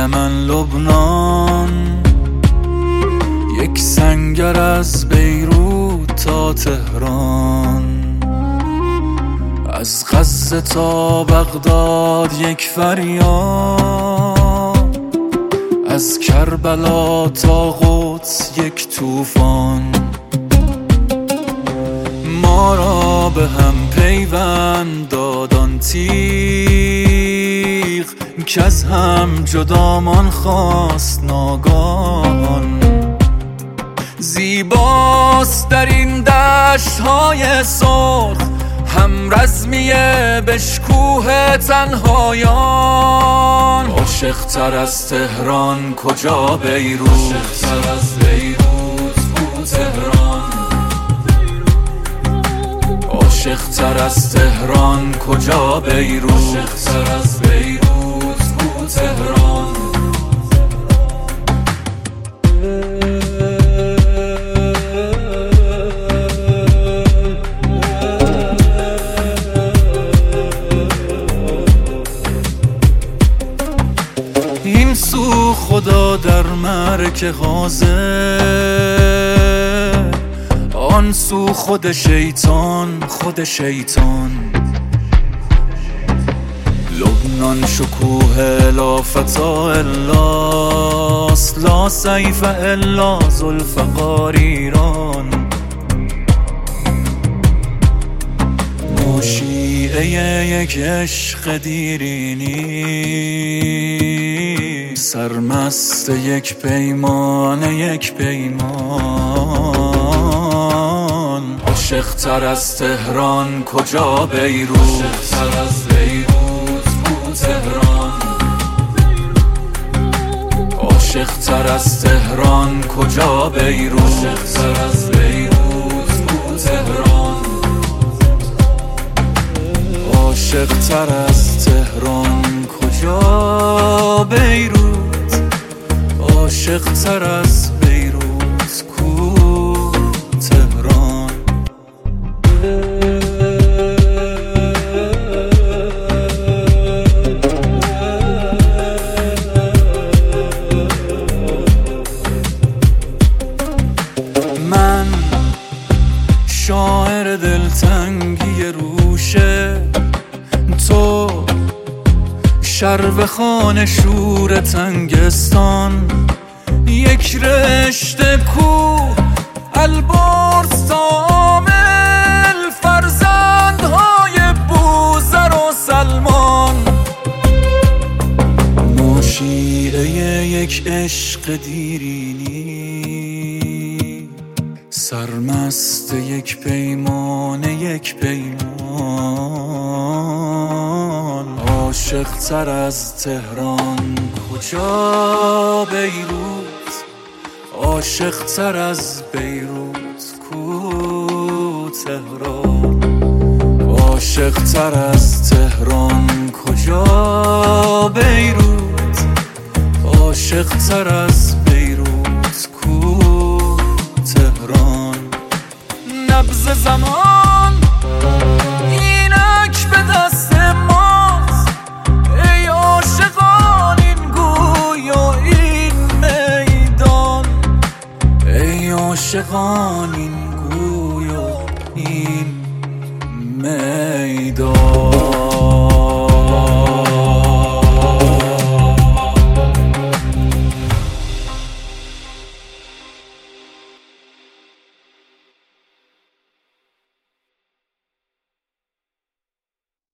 دل من لبنان، یک سنگر از بیروت تا تهران، از غزه تا بغداد یک فریاد، از کربلا تا قدس یک طوفان. ما را به هم پیوند داد آن تیغ که از هم جدامان خواست ناگهان. زیباست در این دشت‌های سرخ هم رزمی بشکوه تنهایان. عاشق‌تر از تهران کجا بیروت، عاشق‌تر از بیروت کو تهران. عاشق‌تر از تهران کجا بیروت، عاشق‌تر از بیروت کو تهران. این سو خدا در مرک حاضر، آن سو خود شیطان، خود شیطان. لبنان شکوه لا فتا الاست، لا سیف الا ذوالفقار ایران. ما شیعه یک عشق دیرینی، سرمست یک پیمان، یک پیمان. عاشق‌تر از تهران کجا بیروت، عاشق‌تر از بیروت کو تهران. عاشق‌تر از تهران کجا بیروت، عاشق‌تر از بیروت کو تهران. عاشق‌تر از تهران کجا بیروت، عاشق‌تر از بیروت کو تهران. من شاعر دلتنگی روشه، تو شربخان شور تنگستان. یک رشته کوه البرز تا عامل، فرزندهای بوذر و سلمان. ما شیعه یک عشق دیرینی، سرمست یک پیمان، یک پیمان. عاشق‌تر از تهران کجا بیروت، عاشق‌تر از بیروت کو تهران. عاشق‌تر از تهران کجا بیروت، عاشق‌تر از بیروت کو تهران. نبض زمان اینک به دست ماست، ای عاشقان این گوی و این میدان. ای عاشقان این گوی و این میدان.